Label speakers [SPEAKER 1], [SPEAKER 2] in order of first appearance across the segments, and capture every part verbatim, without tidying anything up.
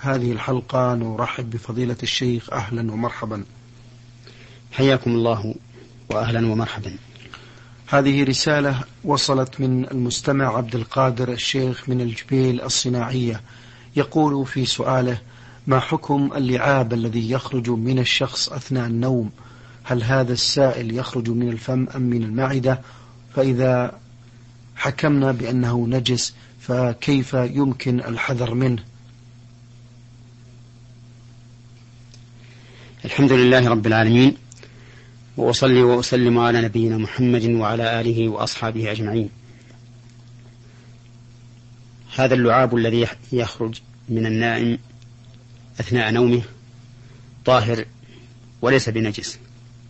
[SPEAKER 1] هذه الحلقة نرحب بفضيلة الشيخ. أهلا ومرحبا.
[SPEAKER 2] حياكم الله وأهلا ومرحبا.
[SPEAKER 1] هذه رسالة وصلت من المستمع عبد القادر الشيخ من الجبيل الصناعية، يقول في سؤاله: ما حكم اللعاب الذي يخرج من الشخص أثناء النوم؟ هل هذا السائل يخرج من الفم أم من المعدة؟ فإذا حكمنا بأنه نجس فكيف يمكن الحذر منه؟
[SPEAKER 2] الحمد لله رب العالمين، وأصلي وأسلم على نبينا محمد وعلى آله وأصحابه أجمعين. هذا اللعاب الذي يخرج من النائم أثناء نومه طاهر وليس بنجس،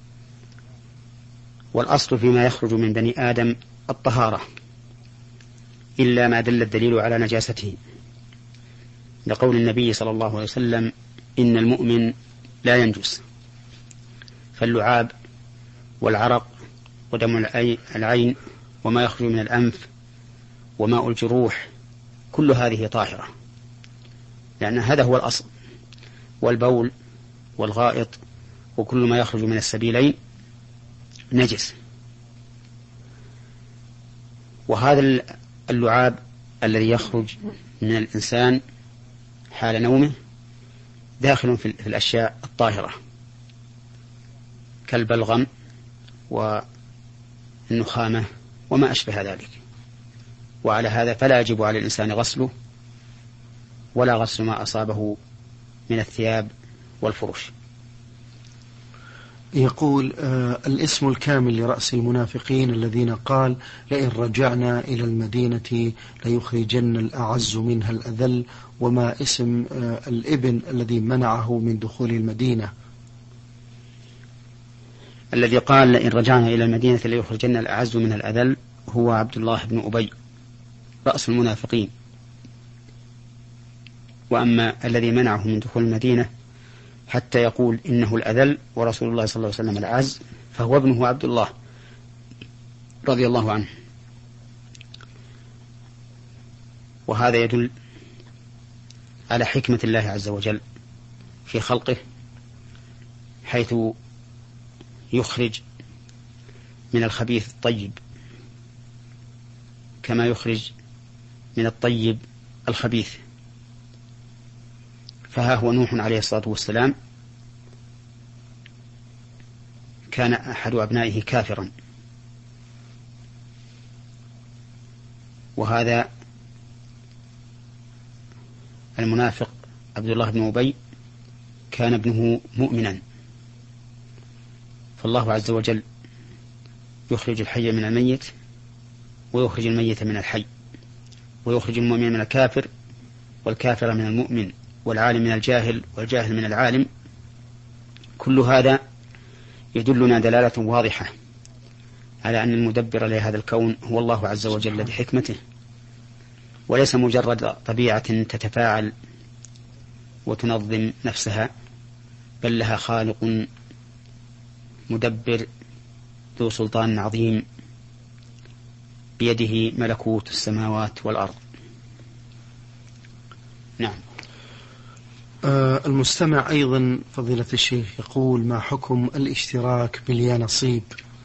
[SPEAKER 2] والأصل فيما يخرج من بني آدم الطهارة إلا ما دل الدليل على نجاسته، لقول النبي صلى الله عليه وسلم: إن المؤمن لا ينجس. فاللعاب والعرق ودم العين وما يخرج من الأنف وماء الجروح كل هذه طاهرة، لأن هذا هو الأصل. والبول والغائط وكل ما يخرج من السبيلين نجس. وهذا اللعاب الذي يخرج من الإنسان حال نومه داخل في الأشياء الطاهرة كالبلغم والنخامة وما أشبه ذلك، وعلى هذا فلا يجب على الإنسان غسله ولا غسل ما أصابه من الثياب والفرش.
[SPEAKER 1] يقول آه الاسم الكامل لرأس المنافقين الذين قال: لئن رجعنا إلى المدينة ليخرجن الأعز منها الأذل، وما اسم آه الابن الذي منعه من دخول المدينة؟
[SPEAKER 2] الذي قال لئن رجعنا إلى المدينة ليخرجن الأعز منها الأذل هو عبد الله بن أبي رأس المنافقين. وأما الذي منعه من دخول المدينة حتى يقول إنه الأذل ورسول الله صلى الله عليه وسلم الأعز فهو ابنه عبد الله رضي الله عنه. وهذا يدل على حكمة الله عز وجل في خلقه، حيث يخرج من الخبيث الطيب كما يخرج من الطيب الخبيث. فها هو نوح عليه الصلاة والسلام كان أحد أبنائه كافرا، وهذا المنافق عبد الله بن أبي كان ابنه مؤمنا. فالله عز وجل يخرج الحي من الميت ويخرج الميت من الحي، ويخرج المؤمن من الكافر والكافر من المؤمن، والعالم من الجاهل والجاهل من العالم. كل هذا يدلنا دلالة واضحة على أن المدبر لهذا الكون هو الله عز وجل بحكمته، وليس مجرد طبيعة تتفاعل وتنظم نفسها، بل لها خالق مدبر ذو سلطان عظيم بيده ملكوت السماوات والأرض. نعم.
[SPEAKER 1] آه المستمع أيضا فضيلة الشيخ يقول: ما حكم الاشتراك باليانصيب؟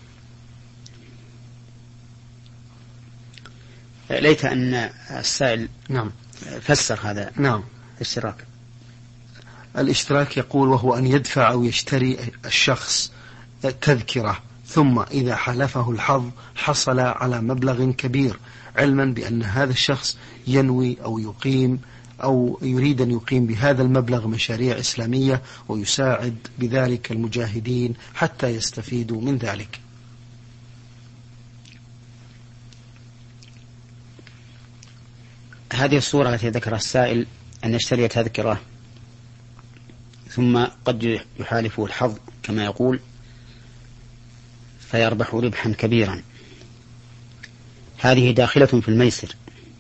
[SPEAKER 2] ليت أن السائل
[SPEAKER 1] نعم
[SPEAKER 2] فسر هذا.
[SPEAKER 1] نعم.
[SPEAKER 2] الاشتراك
[SPEAKER 1] الاشتراك يقول وهو أن يدفع أو يشتري الشخص تذكرة، ثم إذا حلفه الحظ حصل على مبلغ كبير، علما بأن هذا الشخص ينوي أو يقيم أو يريد أن يقيم بهذا المبلغ مشاريع إسلامية ويساعد بذلك المجاهدين حتى يستفيدوا من ذلك.
[SPEAKER 2] هذه الصورة التي ذكرها السائل أن يشتري تذكرة ثم قد يحالفه الحظ كما يقول فيربح ربحا كبيرا، هذه داخلة في الميسر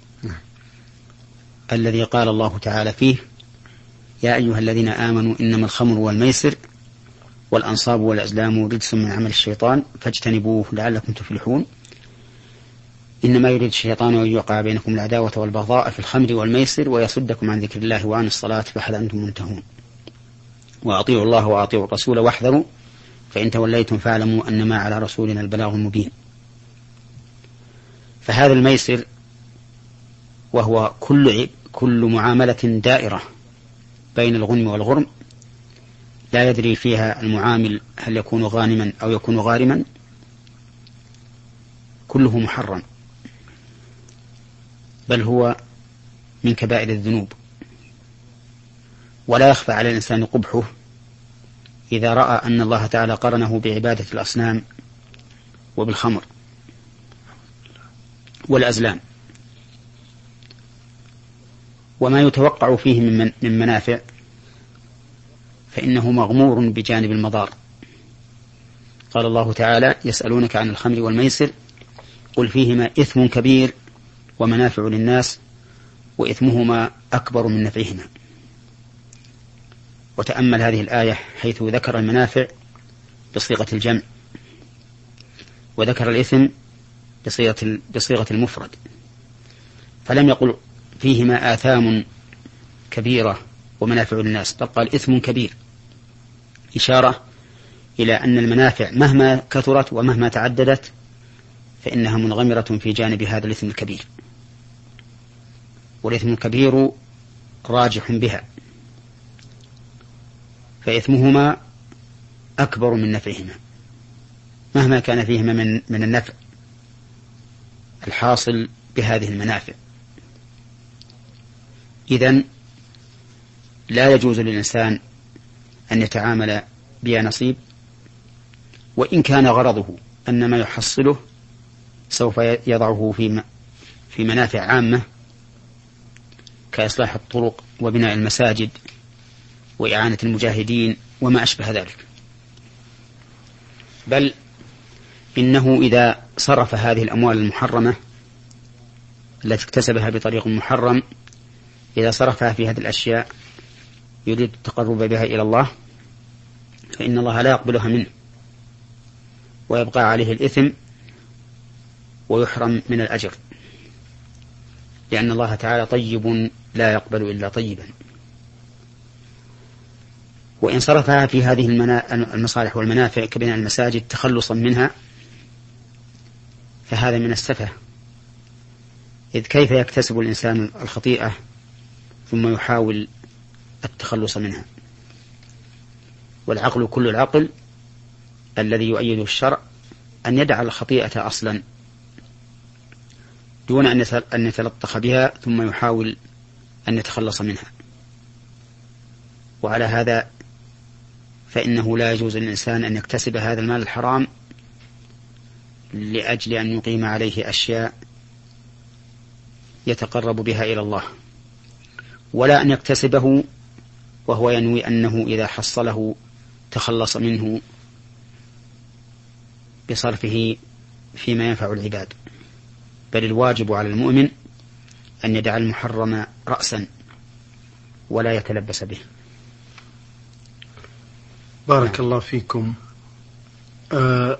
[SPEAKER 2] الذي قال الله تعالى فيه: يا أيها الذين آمنوا إنما الخمر والميسر والأنصاب والأزلام رجس من عمل الشيطان فاجتنبوه لعلكم تفلحون. إنما يريد الشيطان أن يوقع بينكم العداوة والبغضاء في الخمر والميسر ويصدكم عن ذكر الله وعن الصلاة فهل أنتم منتهون وأطيعوا الله وأطيعوا الرسول واحذروا فإن توليتم فاعلموا أنما على رسولنا البلاغ المبين. فهذا الميسر وهو كل كل معاملة دائرة بين الغنم والغرم لا يدري فيها المعامل هل يكون غانما أو يكون غارما، كله محرم، بل هو من كبائر الذنوب، ولا يخفى على الإنسان قبحه إذا رأى أن الله تعالى قرنه بعبادة الأصنام وبالخمر والأزلام. وما يتوقع فيه من من منافع فإنه مغمور بجانب المضار. قال الله تعالى: يسألونك عن الخمر والميسر قل فيهما إثم كبير ومنافع للناس وإثمهما أكبر من نفعهما. وتأمل هذه الآية حيث ذكر المنافع بصيغة الجمع وذكر الإثم بصيغة بصيغة المفرد، فلم يقل فيهما آثام كبيرة ومنافع للناس، بل قال إثم كبير، إشارة إلى أن المنافع مهما كثرت ومهما تعددت فإنها منغمرة في جانب هذا الإثم الكبير، والإثم الكبير راجح بها، فإثمهما أكبر من نفعهما مهما كان فيهما من, من النفع الحاصل بهذه المنافع. إذن لا يجوز للإنسان أن يتعامل بها نصيب، وإن كان غرضه أن ما يحصله سوف يضعه في في منافع عامة كإصلاح الطرق وبناء المساجد وإعانة المجاهدين وما أشبه ذلك، بل إنه إذا صرف هذه الأموال المحرمة التي اكتسبها بطريق محرم، إذا صرفها في هذه الأشياء يريد التقرب بها إلى الله فإن الله لا يقبلها منه ويبقى عليه الإثم ويحرم من الأجر، لأن الله تعالى طيب لا يقبل إلا طيبا. وإن صرفها في هذه المصالح والمنافع كبناء المساجد تخلصا منها فهذا من السفه، إذ كيف يكتسب الإنسان الخطيئة ثم يحاول التخلص منها؟ والعقل كل العقل الذي يؤيد الشرع أن يدع الخطيئة أصلا دون أن يتلطخ بها ثم يحاول أن يتخلص منها. وعلى هذا فإنه لا يجوز للإنسان أن يكتسب هذا المال الحرام لأجل أن يقيم عليه أشياء يتقرب بها إلى الله، ولا أن يكتسبه وهو ينوي أنه إذا حصله تخلص منه بصرفه فيما ينفع العباد، بل الواجب على المؤمن أن يدع المحرم رأسا ولا يتلبس به.
[SPEAKER 1] بارك الله فيكم. آه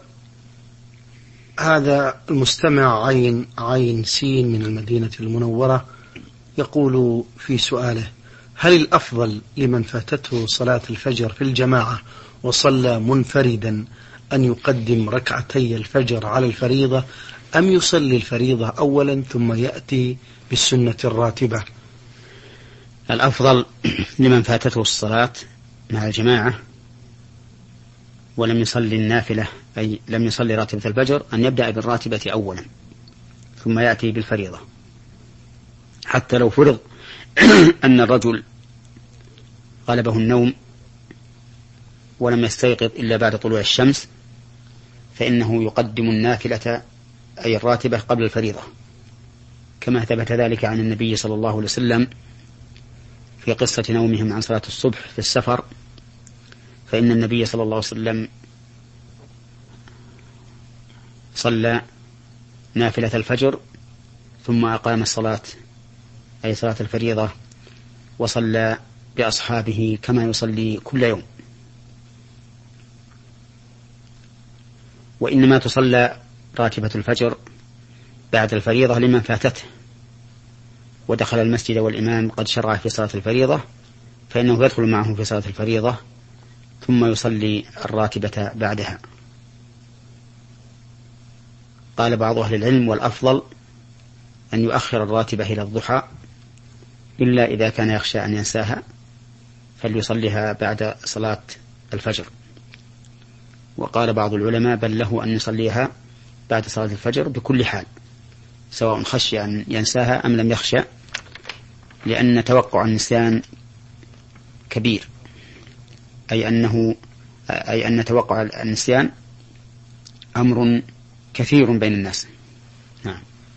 [SPEAKER 1] هذا المستمع عين عين سين من المدينة المنورة يقول في سؤاله: هل الأفضل لمن فاتته صلاة الفجر في الجماعة وصلى منفردا أن يقدم ركعتي الفجر على الفريضة، أم يصلي الفريضة أولا ثم يأتي بالسنة الراتبة؟
[SPEAKER 2] الأفضل لمن فاتته الصلاة مع الجماعة ولم يصلي النافلة أي لم يصلي راتبة الفجر أن يبدأ بالراتبة أولا ثم يأتي بالفريضة، حتى لو فرض أن الرجل غلبه النوم ولم يستيقظ إلا بعد طلوع الشمس فإنه يقدم النافلة أي الراتبة قبل الفريضة، كما ثبت ذلك عن النبي صلى الله عليه وسلم في قصة نومهم عن صلاة الصبح في السفر، فإن النبي صلى الله عليه وسلم صلى نافلة الفجر ثم أقام الصلاة أي صلاة الفريضة وصلى بأصحابه كما يصلي كل يوم. وإنما تصلى راتبة الفجر بعد الفريضة لمن فاتته ودخل المسجد والإمام قد شرع في صلاة الفريضة، فإنه يدخل معه في صلاة الفريضة ثم يصلي الراتبة بعدها. قال بعض أهل العلم: والأفضل أن يؤخر الراتبة إلى الضحى، إلا إذا كان يخشى أن ينساها فليصليها بعد صلاة الفجر. وقال بعض العلماء: بل له أن يصليها بعد صلاة الفجر بكل حال، سواء خشي أن ينساها أم لم يخشى، لأن توقع النسيان كبير، أي أنه أي أن توقع النسيان أمر كثير بين الناس. نعم.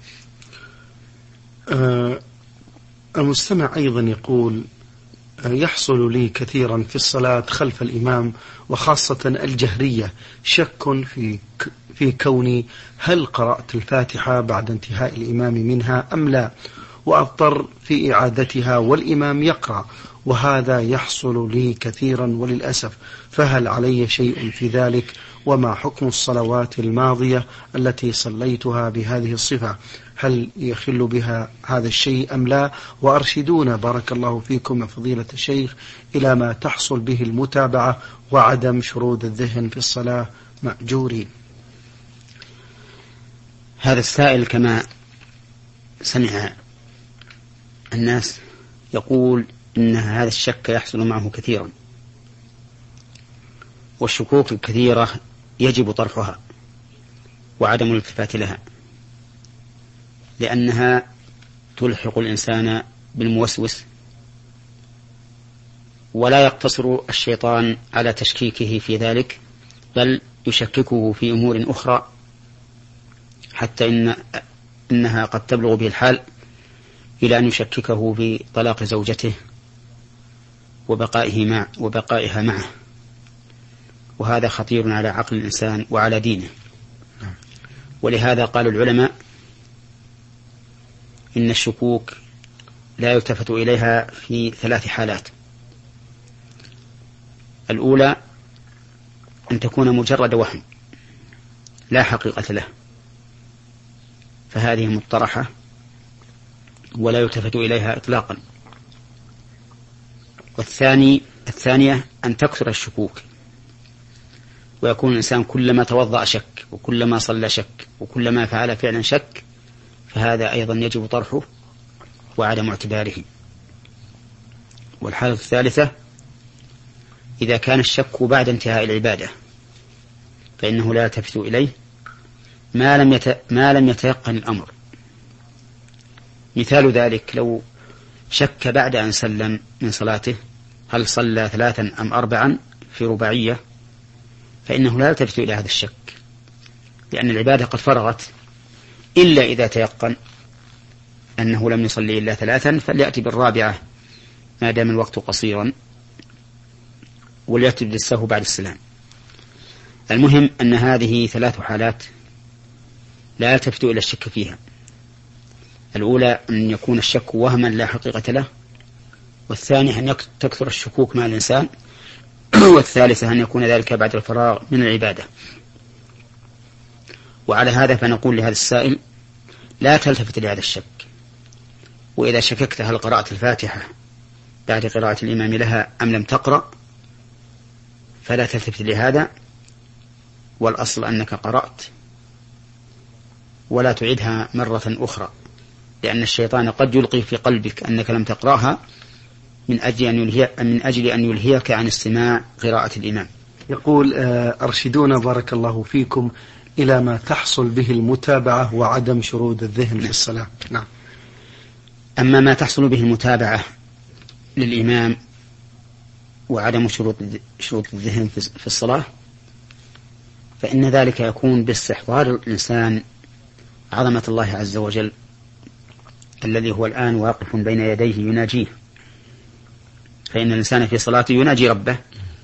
[SPEAKER 1] آه المستمع أيضا يقول: يحصل لي كثيرا في الصلاة خلف الإمام وخاصة الجهرية شك في في كوني هل قرأت الفاتحة بعد انتهاء الإمام منها أم لا، وأضطر في إعادتها والإمام يقرأ، وهذا يحصل لي كثيرا وللأسف، فهل علي شيء في ذلك؟ وما حكم الصلوات الماضية التي صليتها بهذه الصفة؟ هل يخل بها هذا الشيء أم لا؟ وأرشدونا بارك الله فيكم يا فضيلة الشيخ إلى ما تحصل به المتابعة وعدم شرود الذهن في الصلاة مأجورين.
[SPEAKER 2] هذا السائل كما سمع الناس يقول إن هذا الشك يحصل معه كثيرا، والشكوك الكثيرة يجب طرحها وعدم الالتفات لها، لأنها تلحق الإنسان بالموسوس، ولا يقتصر الشيطان على تشكيكه في ذلك، بل يشككه في أمور أخرى، حتى إن إنها قد تبلغ به الحال إلى أن يشككه في طلاق زوجته وبقائه مع وبقائها معه، وهذا خطير على عقل الإنسان وعلى دينه. ولهذا قال العلماء إن الشكوك لا يلتفت إليها في ثلاث حالات: الأولى أن تكون مجرد وهم لا حقيقة له، فهذه مطرحة ولا يلتفت إليها إطلاقا. والثاني الثانية أن تكثر الشكوك، ويكون الإنسان كلما توضأ شك، وكلما صلى شك، وكلما فعل فعلا شك، فهذا أيضا يجب طرحه وعدم اعتباره. والحالة الثالثة إذا كان الشك بعد انتهاء العبادة، فإنه لا يلتفت إليه ما لم يت... ما لم يتيقن الأمر. مثال ذلك لو شك بعد أن سلم من صلاته هل صلى ثلاثا أم أربعا في رباعية، فإنه لا يلتفت إلى هذا الشك، لأن العبادة قد فرغت، إلا إذا تيقن أنه لم يصلي إلا ثلاثا فليأتي بالرابعة ما دام الوقت قصيرا، وليأتي بالسهو بعد السلام. المهم أن هذه ثلاث حالات لا يلتفت إلى الشك فيها: الأولى أن يكون الشك وهما لا حقيقة له، والثانية أن تكثر الشكوك مع الإنسان، والثالثة أن يكون ذلك بعد الفراغ من العبادة. وعلى هذا فنقول لهذا السائل: لا تلتفت لهذا الشك، وإذا شككت هل قرأت الفاتحة بعد قراءة الإمام لها أم لم تقرأ فلا تلتفت لهذا، والأصل أنك قرأت ولا تعيدها مرة أخرى، لأن الشيطان قد يلقي في قلبك أنك لم تقرأها من أجل أن يلهي من أجل أن يلهيك عن استماع قراءة الإمام.
[SPEAKER 1] يقول: أرشدونا بارك الله فيكم إلى ما تحصل به المتابعة وعدم شرود الذهن في الصلاة. نعم.
[SPEAKER 2] أما ما تحصل به المتابعة للإمام وعدم شرود شرود الذهن في الصلاة، فإن ذلك يكون باستحضار الإنسان عظمة الله عز وجل الذي هو الآن واقف بين يديه يناجيه، فإن الإنسان في صلاته يناجي ربه،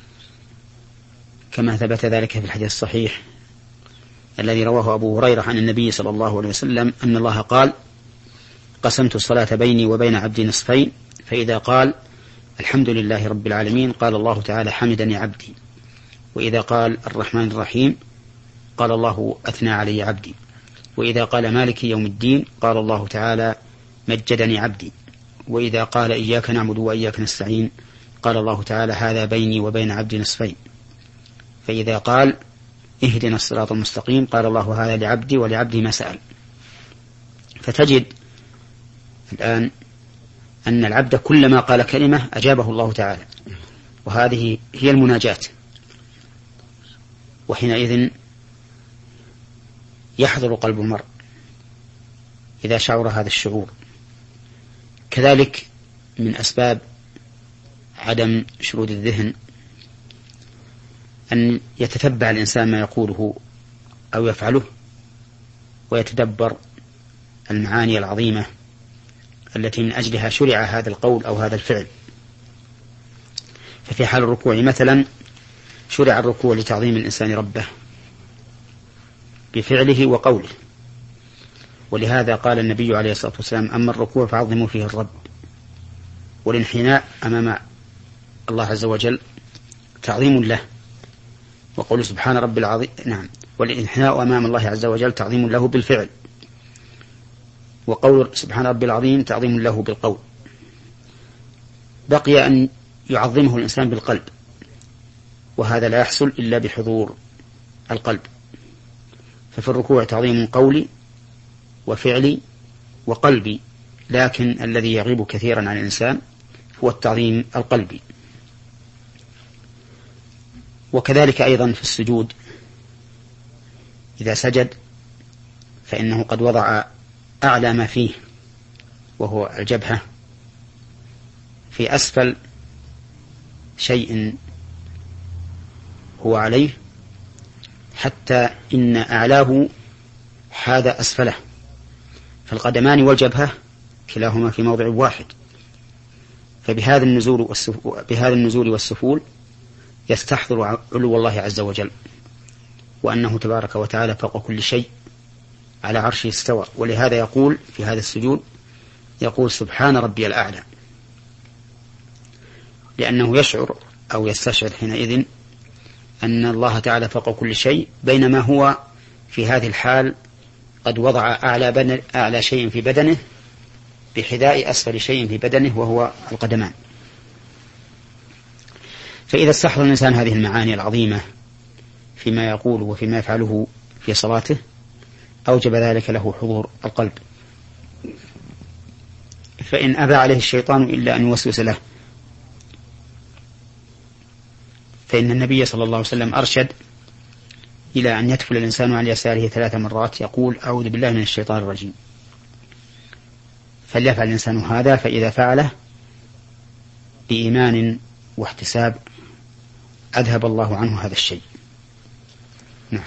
[SPEAKER 2] كما ثبت ذلك في الحديث الصحيح الذي رواه أبو هريرة عن النبي صلى الله عليه وسلم أن الله قال: قسمت الصلاة بيني وبين عبدي نصفين، فإذا قال الحمد لله رب العالمين قال الله تعالى حمدني عبدي، وإذا قال الرحمن الرحيم قال الله أثنى علي عبدي. وإذا قال مالك يوم الدين قال الله تعالى مجدني عبدي. وإذا قال إياك نعبد وإياك نستعين قال الله تعالى هذا بيني وبين عبدي نصفين. فإذا قال اهدنا الصراط المستقيم قال الله هذا لعبدي ولعبدي ما سأل. فتجد الآن أن العبد كلما قال كلمة أجابه الله تعالى، وهذه هي المناجاة. وحينئذ يحضر قلب المرء إذا شعر هذا الشعور. كذلك من أسباب عدم شرود الذهن أن يتتبع الإنسان ما يقوله أو يفعله ويتدبر المعاني العظيمة التي من أجلها شرع هذا القول أو هذا الفعل. ففي حال الركوع مثلا شرع الركوع لتعظيم الإنسان ربه بفعله وقوله، ولهذا قال النبي عليه الصلاة والسلام أما الركوع فعظموا فيه الرب. والانحناء أمام الله عز وجل تعظيم له، وقول سبحان رب العظيم نعم والانحناء أمام الله عز وجل تعظيم له بالفعل، وقول سبحان رب العظيم تعظيم له بالقول. بقي أن يعظمه الإنسان بالقلب، وهذا لا يحصل إلا بحضور القلب. ففي الركوع تعظيم قولي وفعلي وقلبي، لكن الذي يغيب كثيرا عن الإنسان هو التعظيم القلبي. وكذلك أيضا في السجود إذا سجد فإنه قد وضع أعلى ما فيه وهو الجبهة في أسفل شيء هو عليه، حتى إن أعلاه حاذ أسفله، فالقدمان والجبهة كلاهما في موضع واحد. فبهذا النزول والسفول, بهذا النزول والسفول يستحضر علو الله عز وجل، وأنه تبارك وتعالى فوق كل شيء على عرشه استوى. ولهذا يقول في هذا السجود يقول سبحان ربي الأعلى، لأنه يشعر أو يستشعر حينئذ أن الله تعالى فوق كل شيء، بينما هو في هذه الحال قد وضع أعلى, أعلى شيء في بدنه بحذاء أسفل شيء في بدنه وهو القدمان. فإذا استحضر الإنسان هذه المعاني العظيمة فيما يقول وفيما يفعله في صلاته أوجب ذلك له حضور القلب. فإن أبى عليه الشيطان إلا أن يوسوس له، فإن النبي صلى الله عليه وسلم أرشد إلى أن يتفل الإنسان عن يساره ثلاث مرات يقول أعوذ بالله من الشيطان الرجيم، فليفعل الإنسان هذا، فإذا فعله بإيمان واحتساب أذهب الله عنه هذا الشيء. نعم.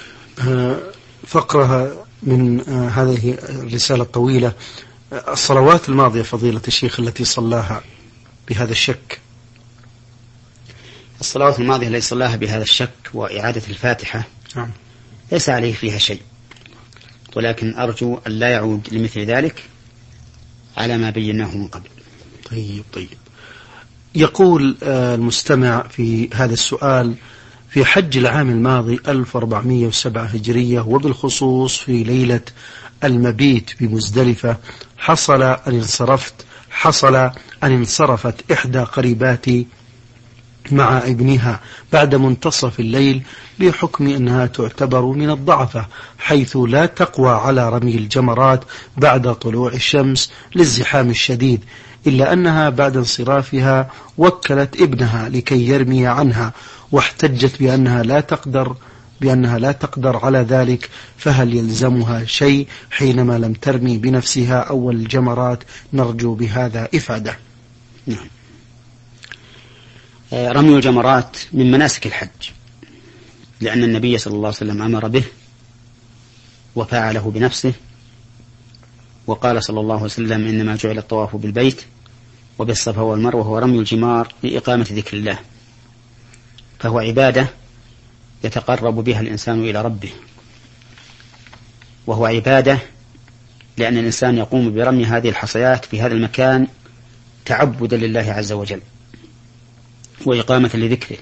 [SPEAKER 1] فقرة من هذه الرسالة الطويلة، الصلوات الماضية فضيلة الشيخ التي صلاها بهذا الشك.
[SPEAKER 2] الصلوات الماضية التي صلاها بهذا الشك وإعادة الفاتحة
[SPEAKER 1] نعم.
[SPEAKER 2] ليس عليه فيها شيء، ولكن أرجو أن لا يعود لمثل ذلك على ما بيناه من قبل.
[SPEAKER 1] طيب طيب. يقول المستمع في هذا السؤال: في حج العام الماضي ألف وأربعمائة وسبعة هجرية، وبالخصوص في ليلة المبيت بمزدلفة، حصل أن انصرفت حصل أن انصرفت إحدى قريباتي مع ابنها بعد منتصف الليل، بحكم أنها تعتبر من الضعفة، حيث لا تقوى على رمي الجمرات بعد طلوع الشمس للزحام الشديد، إلا أنها بعد انصرافها وكلت ابنها لكي يرمي عنها، واحتجت بأنها لا تقدر بأنها لا تقدر على ذلك، فهل يلزمها شيء حينما لم ترمي بنفسها أول الجمرات؟ نرجو بهذا إفادة.
[SPEAKER 2] نعم. رمي الجمرات من مناسك الحج، لأن النبي صلى الله عليه وسلم أمر به وفعله بنفسه، وقال صلى الله عليه وسلم إنما جعل الطواف بالبيت وبالصفا والمروة وهو رمي الجمار لإقامة ذكر الله، فهو عبادة يتقرب بها الإنسان إلى ربه، وهو عبادة لأن الإنسان يقوم برمي هذه الحصيات في هذا المكان تعبدا لله عز وجل وإقامة لذكره،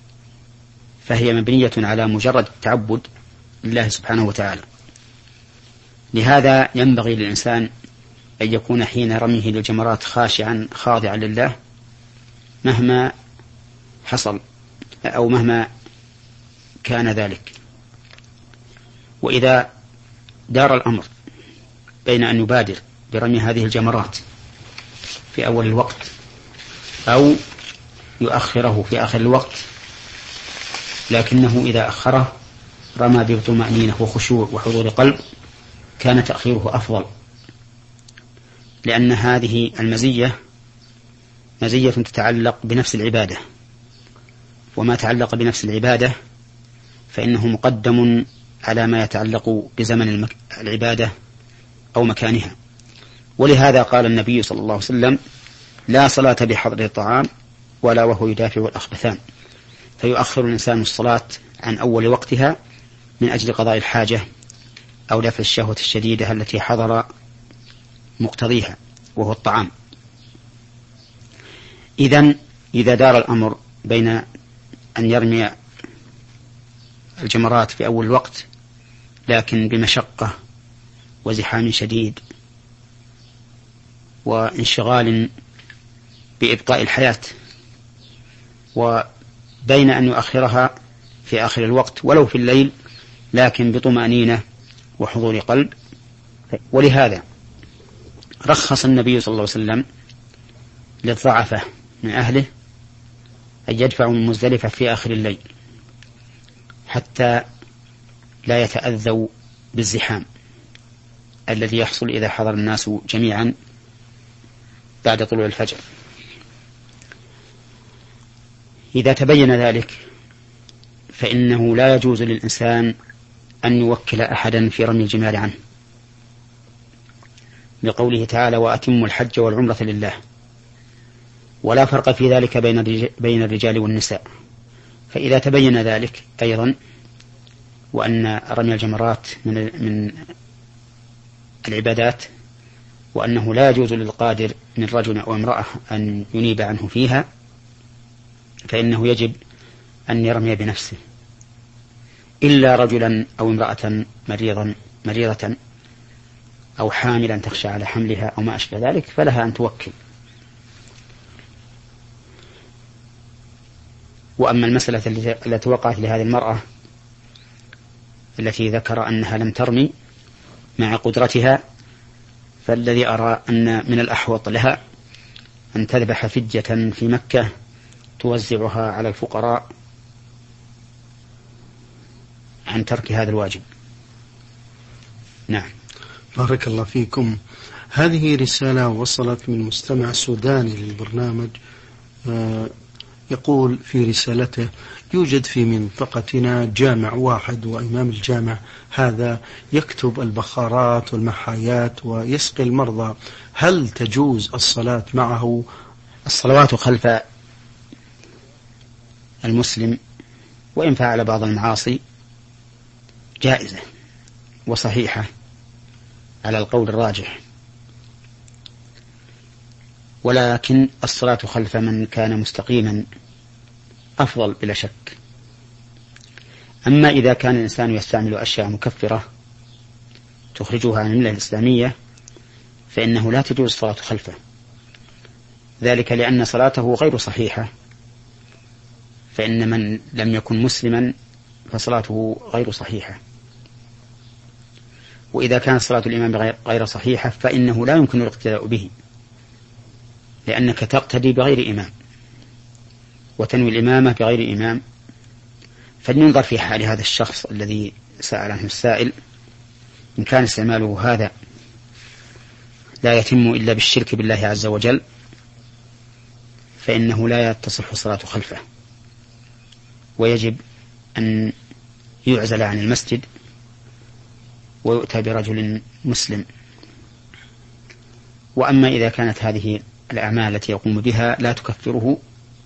[SPEAKER 2] فهي مبنية على مجرد التعبد لله سبحانه وتعالى. لهذا ينبغي للإنسان أن يكون حين رميه للجمرات خاشعا خاضعا لله مهما حصل أو مهما كان ذلك. وإذا دار الأمر بين أن يبادر برمي هذه الجمرات في أول الوقت أو يؤخره في آخر الوقت، لكنه إذا أخره رمى بطمأنينة وخشوع وحضور قلب كان تأخيره أفضل، لأن هذه المزية مزية تتعلق بنفس العبادة، وما تعلق بنفس العبادة فإنه مقدم على ما يتعلق بزمن المك... العبادة أو مكانها. ولهذا قال النبي صلى الله عليه وسلم: لا صلاة بحضر الطعام ولا وهو يدافع الأخبثان. فيؤخر الإنسان الصلاة عن أول وقتها من أجل قضاء الحاجة أو دفع الشهوة الشديدة التي حضر مقتضيها وهو الطعام. إذن إذا دار الأمر بين أن يرمي الجمرات في أول الوقت لكن بمشقة وزحام شديد وانشغال بإبقاء الحياة، وبين أن يؤخرها في آخر الوقت ولو في الليل لكن بطمأنينة وحضور قلب. ولهذا رخص النبي صلى الله عليه وسلم للضعفة من أهله أن يدفعوا من مزدلفة في آخر الليل حتى لا يتأذوا بالزحام الذي يحصل إذا حضر الناس جميعا بعد طلوع الفجر. إذا تبين ذلك فإنه لا يجوز للإنسان أن يوكل أحدا في رمي الجمار عنه، لقوله تعالى: وأتموا الحج والعمرة لله. ولا فرق في ذلك بين الرجال والنساء. فإذا تبين ذلك أيضا وأن رمي الجمرات من من العبادات وأنه لا يجوز للقادر من رجل أو امرأة أن ينيب عنه فيها، فإنه يجب أن يرمي بنفسه، إلا رجلا أو امرأة مريضا مريضة أو حاملا تخشى على حملها أو ما أشبه ذلك فلها أن توكل. وأما المسألة التي وقعت لهذه المرأة التي ذكر أنها لم ترمي مع قدرتها، فالذي أرى أن من الأحوط لها أن تذبح فدية في مكة توزعها على الفقراء عن ترك هذا الواجب. نعم.
[SPEAKER 1] بارك الله فيكم. هذه رسالة وصلت من مستمع سوداني للبرنامج، آه يقول في رسالته: يوجد في منطقتنا جامع واحد، وإمام الجامع هذا يكتب البخارات والمحايات ويسقي المرضى، هل تجوز الصلاة معه؟
[SPEAKER 2] الصلوات خلف المسلم وإن فعل بعض المعاصي جائزة وصحيحة على القول الراجح، ولكن الصلاة خلف من كان مستقيما أفضل بلا شك. أما إذا كان الإنسان يستعمل أشياء مكفرة تخرجها عن الملة الإسلامية فإنه لا تجوز الصلاة خلفه، ذلك لأن صلاته غير صحيحة، فإن من لم يكن مسلما فصلاته غير صحيحة. وإذا كانت صلاة الإمام غير صحيحة فإنه لا يمكن الاقتداء به، لأنك تقتدي بغير إمام وتنوي الإمامة بغير إمام. فلننظر في حال هذا الشخص الذي سأل عنه السائل، إن كان استعماله هذا لا يتم إلا بالشرك بالله عز وجل فإنه لا تصح الصلاة خلفه، ويجب أن يعزل عن المسجد ويؤتى برجل مسلم. وأما إذا كانت هذه الأعمال التي يقوم بها لا تكفره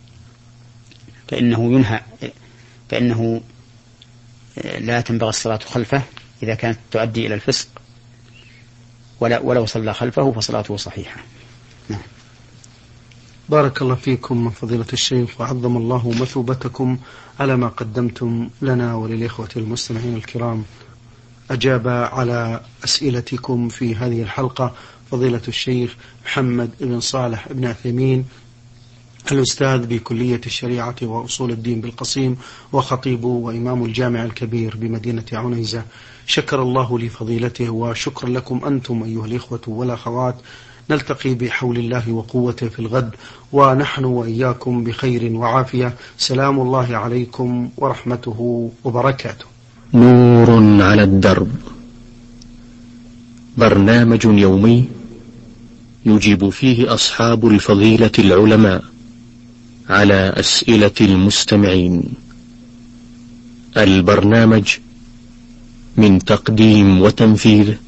[SPEAKER 2] فإنه ينهى فإنه لا تنبغي الصلاة خلفه إذا كانت تؤدي إلى الفسق، ولا ولو صلى خلفه فصلاته صحيحة. نعم.
[SPEAKER 1] بارك الله فيكم فضيلة الشيخ، وعظم الله مثوبتكم على ما قدمتم لنا وللإخوة المستمعين الكرام. أجاب على أسئلتكم في هذه الحلقة فضيلة الشيخ محمد بن صالح بن عثيمين، الأستاذ بكلية الشريعة وأصول الدين بالقصيم، وخطيب وإمام الجامع الكبير بمدينة عنيزة. شكر الله لفضيلته، وشكرا لكم أنتم أيها الإخوة والأخوات. نلتقي بحول الله وقوته في الغد، ونحن وإياكم بخير وعافية. سلام الله عليكم ورحمته وبركاته.
[SPEAKER 3] نور على الدرب، برنامج يومي يجيب فيه أصحاب الفضيلة العلماء على أسئلة المستمعين. البرنامج من تقديم وتنفيذ